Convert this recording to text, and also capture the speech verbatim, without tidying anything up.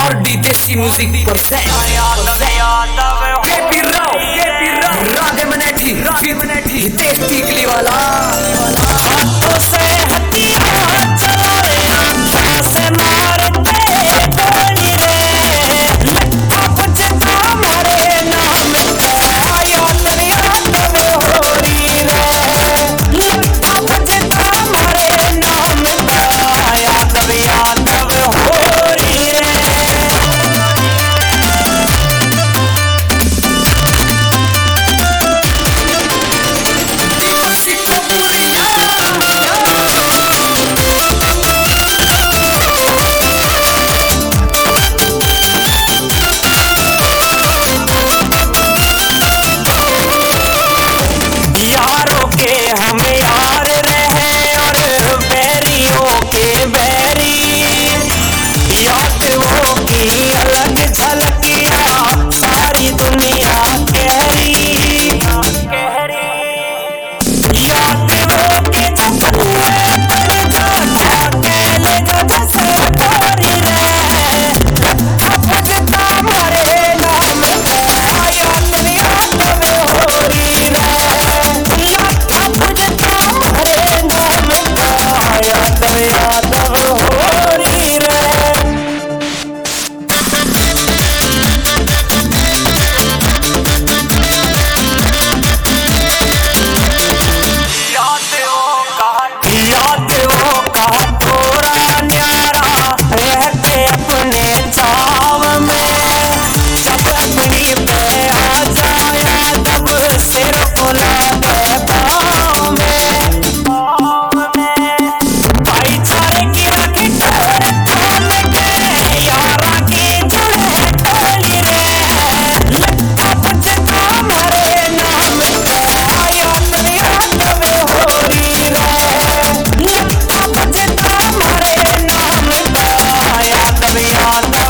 और D desi music presents KP Rao KP Rao Radhe Manethi Radhe Manethi Hitesh Tikli वाला हाथों से हथियार चला रे कैसे मारते गोली रे लट्ठा बजता हमारे नाम का याद याद होरी रे लट्ठा बजता हमारे नाम का याद याद होरी रे। यारों के हम यार रहे और बैरियों के बैरी याद वो की अलग झलकिया सारी दुनिया कहरी याद वो के चपले पर जाता कहले जैसे गोरी रे लट्ठा बजता हमारे नाम का याद याद होरी रे लट्ठा बजता हमारे नाम का याद याद होरी रे। याद वो कहा थोड़ा न्यारा रहते अपने चाव में जब अपनी पे आ जाया तब सिर फुला दे पाँव में भाईचारे की राखी ठहर थाम के यारा की जुड़े टोली रे लट्ठा बजता हमारे नाम का याद याद होरी रे लट्ठा बजता हमारे नाम का याद याद